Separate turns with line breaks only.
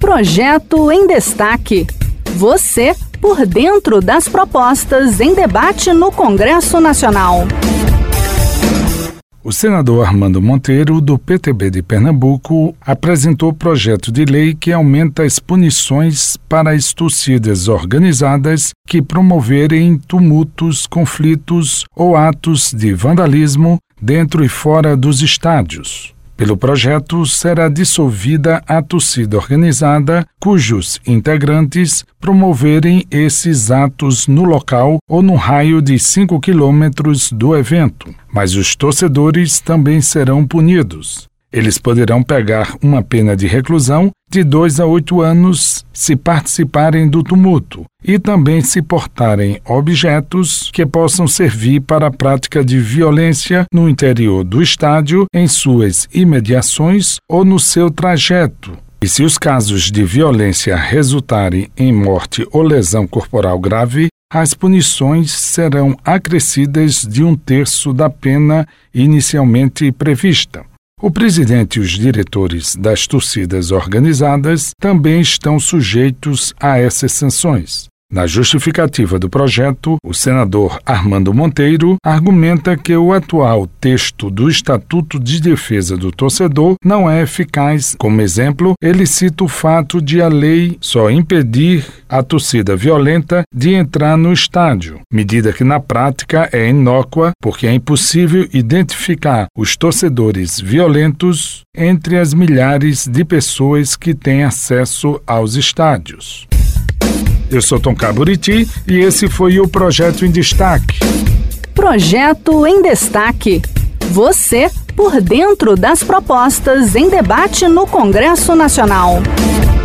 Projeto em Destaque. Você por dentro das propostas em debate no Congresso Nacional.
O senador Armando Monteiro, do PTB de Pernambuco, apresentou projeto de lei que aumenta as punições para as torcidas organizadas que promoverem tumultos, conflitos ou atos de vandalismo dentro e fora dos estádios. Pelo projeto, será dissolvida a torcida organizada cujos integrantes promoverem esses atos no local ou no raio de 5 quilômetros do evento. Mas os torcedores também serão punidos. Eles poderão pegar uma pena de reclusão de 2 a 8 anos se participarem do tumulto e também se portarem objetos que possam servir para a prática de violência no interior do estádio, em suas imediações ou no seu trajeto. E se os casos de violência resultarem em morte ou lesão corporal grave, as punições serão acrescidas de 1/3 da pena inicialmente prevista. O presidente e os diretores das torcidas organizadas também estão sujeitos a essas sanções. Na justificativa do projeto, o senador Armando Monteiro argumenta que o atual texto do Estatuto de Defesa do Torcedor não é eficaz. Como exemplo, ele cita o fato de a lei só impedir a torcida violenta de entrar no estádio, medida que na prática é inócua porque é impossível identificar os torcedores violentos entre as milhares de pessoas que têm acesso aos estádios. Eu sou Tom Caburiti e esse foi o Projeto em Destaque.
Projeto em Destaque. Você por dentro das propostas em debate no Congresso Nacional.